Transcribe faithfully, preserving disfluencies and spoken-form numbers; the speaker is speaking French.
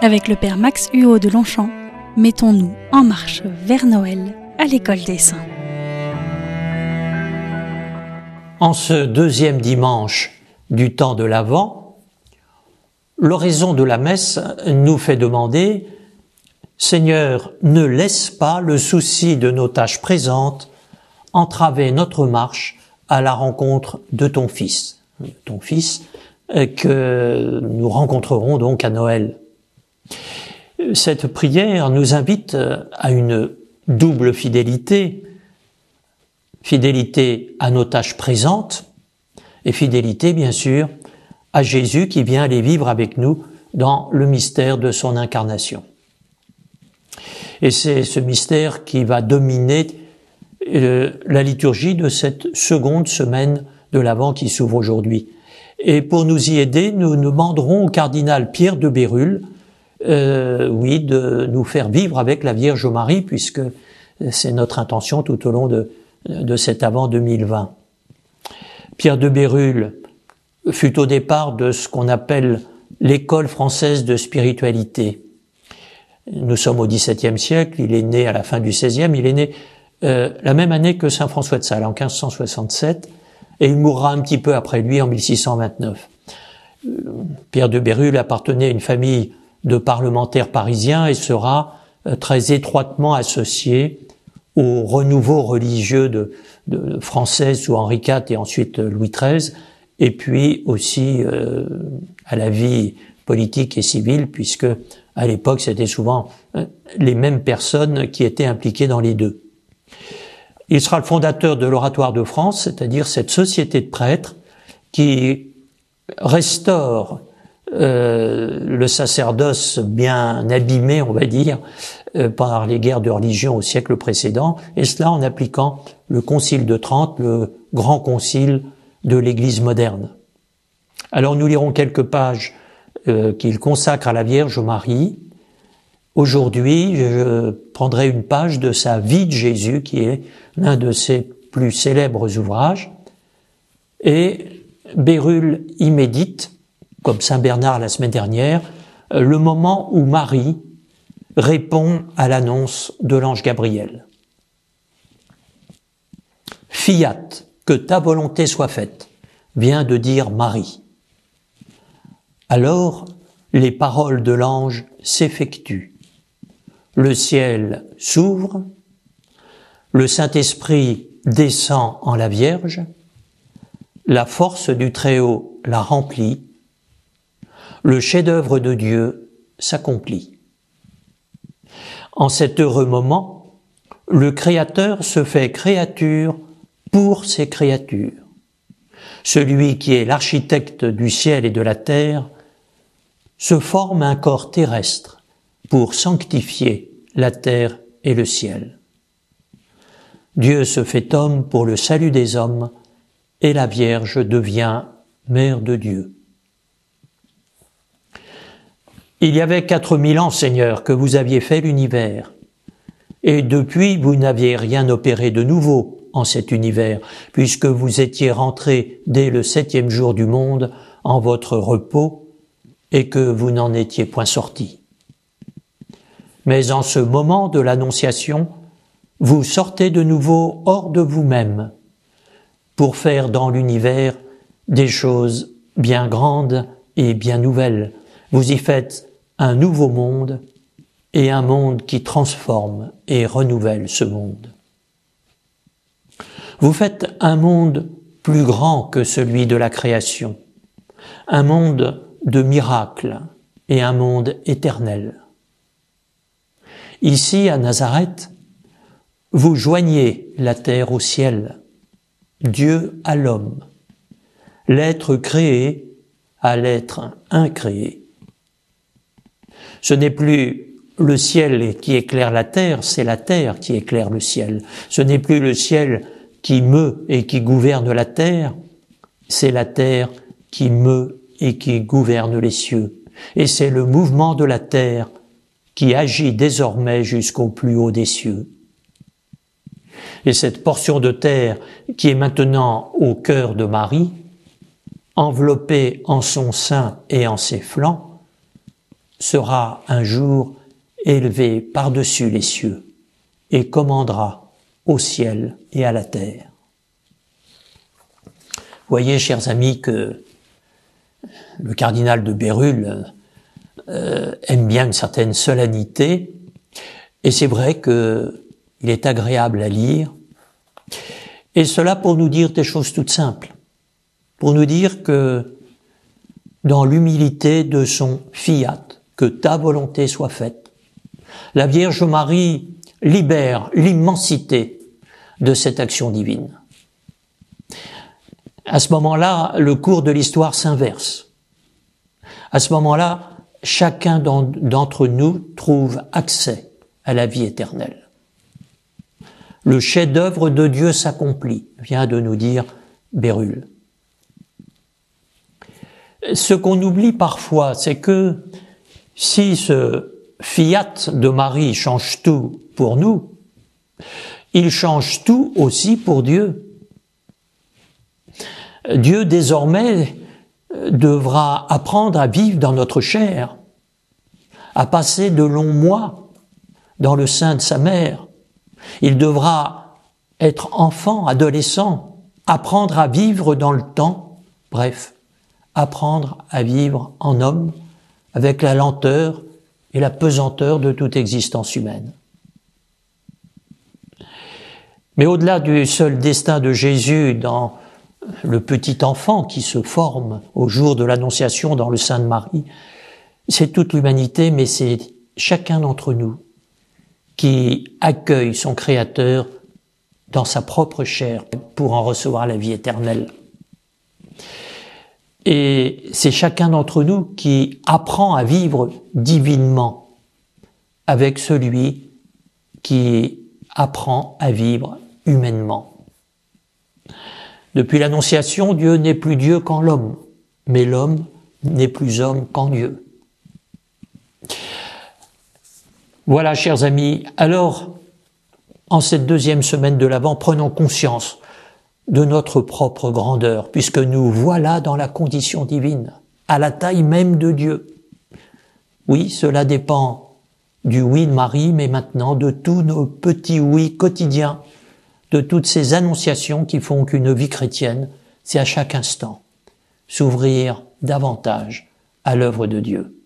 Avec le Père Max Huot de Longchamp, mettons-nous en marche vers Noël à l'École des Saints. En ce deuxième dimanche du temps de l'Avent, l'oraison de la messe nous fait demander « Seigneur, ne laisse pas le souci de nos tâches présentes entraver notre marche à la rencontre de ton Fils ». Ton Fils que nous rencontrerons donc à Noël. Cette prière nous invite à une double fidélité, fidélité à nos tâches présentes et fidélité, bien sûr, à Jésus qui vient aller vivre avec nous dans le mystère de son incarnation. Et c'est ce mystère qui va dominer euh, la liturgie de cette seconde semaine de l'Avent qui s'ouvre aujourd'hui. Et pour nous y aider, nous nous demanderons au cardinal Pierre de Bérulle, euh, oui, de nous faire vivre avec la Vierge Marie, puisque c'est notre intention tout au long de, de cet Avent deux mille vingt. Pierre de Bérulle fut au départ de ce qu'on appelle l'école française de spiritualité. Nous sommes au dix-septième siècle, il est né à la fin du seizième, il est né euh, la même année que saint François de Sales, en quinze cent soixante-sept, et il mourra un petit peu après lui en mille six cent vingt-neuf. Euh, Pierre de Bérulle appartenait à une famille de parlementaires parisiens et sera euh, très étroitement associé au renouveau religieux de, de français sous Henri quatre et ensuite Louis treize, et puis aussi euh, à la vie politique et civile, puisque à l'époque c'était souvent les mêmes personnes qui étaient impliquées dans les deux. Il sera le fondateur de l'Oratoire de France, c'est-à-dire cette société de prêtres qui restaure euh, le sacerdoce bien abîmé, on va dire, euh, par les guerres de religion au siècle précédent, et cela en appliquant le Concile de Trente, le grand concile de l'Église moderne. Alors nous lirons quelques pages euh, qu'il consacre à la Vierge Marie. Aujourd'hui, je prendrai une page de sa vie de Jésus, qui est l'un de ses plus célèbres ouvrages, et Bérulle y médite, comme saint Bernard la semaine dernière, le moment où Marie répond à l'annonce de l'ange Gabriel. « Fiat, que ta volonté soit faite », vient de dire Marie. Alors, les paroles de l'ange s'effectuent. Le ciel s'ouvre, le Saint-Esprit descend en la Vierge, la force du Très-Haut la remplit, le chef-d'œuvre de Dieu s'accomplit. En cet heureux moment, le Créateur se fait créature pour ses créatures. Celui qui est l'architecte du ciel et de la terre se forme un corps terrestre pour sanctifier la terre et le ciel. Dieu se fait homme pour le salut des hommes et la Vierge devient mère de Dieu. Il y avait quatre mille ans, Seigneur, que vous aviez fait l'univers, et depuis vous n'aviez rien opéré de nouveau en cet univers, puisque vous étiez rentré dès le septième jour du monde en votre repos, et que vous n'en étiez point sorti. Mais en ce moment de l'Annonciation, vous sortez de nouveau hors de vous-même pour faire dans l'univers des choses bien grandes et bien nouvelles. Vous y faites un nouveau monde et un monde qui transforme et renouvelle ce monde. Vous faites un monde plus grand que celui de la création, un monde de miracles et un monde éternel. Ici, à Nazareth, vous joignez la terre au ciel, Dieu à l'homme, l'être créé à l'être incréé. Ce n'est plus le ciel qui éclaire la terre, c'est la terre qui éclaire le ciel. Ce n'est plus le ciel qui meut et qui gouverne la terre, c'est la terre qui meut et qui gouverne les cieux. Et c'est le mouvement de la terre qui agit désormais jusqu'au plus haut des cieux. Et cette portion de terre qui est maintenant au cœur de Marie, enveloppée en son sein et en ses flancs, sera un jour élevé par-dessus les cieux et commandera au ciel et à la terre. Voyez, chers amis, que le cardinal de Bérulle euh, aime bien une certaine solennité, et c'est vrai qu'il est agréable à lire, et cela pour nous dire des choses toutes simples, pour nous dire que dans l'humilité de son fiat, que ta volonté soit faite, la Vierge Marie libère l'immensité de cette action divine. À ce moment-là, le cours de l'histoire s'inverse. À ce moment-là, chacun d'entre nous trouve accès à la vie éternelle. Le chef-d'œuvre de Dieu s'accomplit, vient de nous dire Bérulle. Ce qu'on oublie parfois, c'est que si ce fiat de Marie change tout pour nous, il change tout aussi pour Dieu. Dieu désormais devra apprendre à vivre dans notre chair, à passer de longs mois dans le sein de sa mère. Il devra être enfant, adolescent, apprendre à vivre dans le temps, bref, apprendre à vivre en homme avec la lenteur et la pesanteur de toute existence humaine. Mais au-delà du seul destin de Jésus dans le petit enfant qui se forme au jour de l'Annonciation dans le sein de Marie, c'est toute l'humanité, mais c'est chacun d'entre nous qui accueille son Créateur dans sa propre chair pour en recevoir la vie éternelle. Et c'est chacun d'entre nous qui apprend à vivre divinement avec celui qui apprend à vivre humainement. Depuis l'Annonciation, Dieu n'est plus Dieu qu'en l'homme, mais l'homme n'est plus homme qu'en Dieu. Voilà, chers amis, alors, en cette deuxième semaine de l'Avent, prenons conscience de notre propre grandeur, puisque nous voilà dans la condition divine, à la taille même de Dieu. Oui, cela dépend du oui de Marie, mais maintenant de tous nos petits oui quotidiens, de toutes ces annonciations qui font qu'une vie chrétienne, c'est à chaque instant s'ouvrir davantage à l'œuvre de Dieu.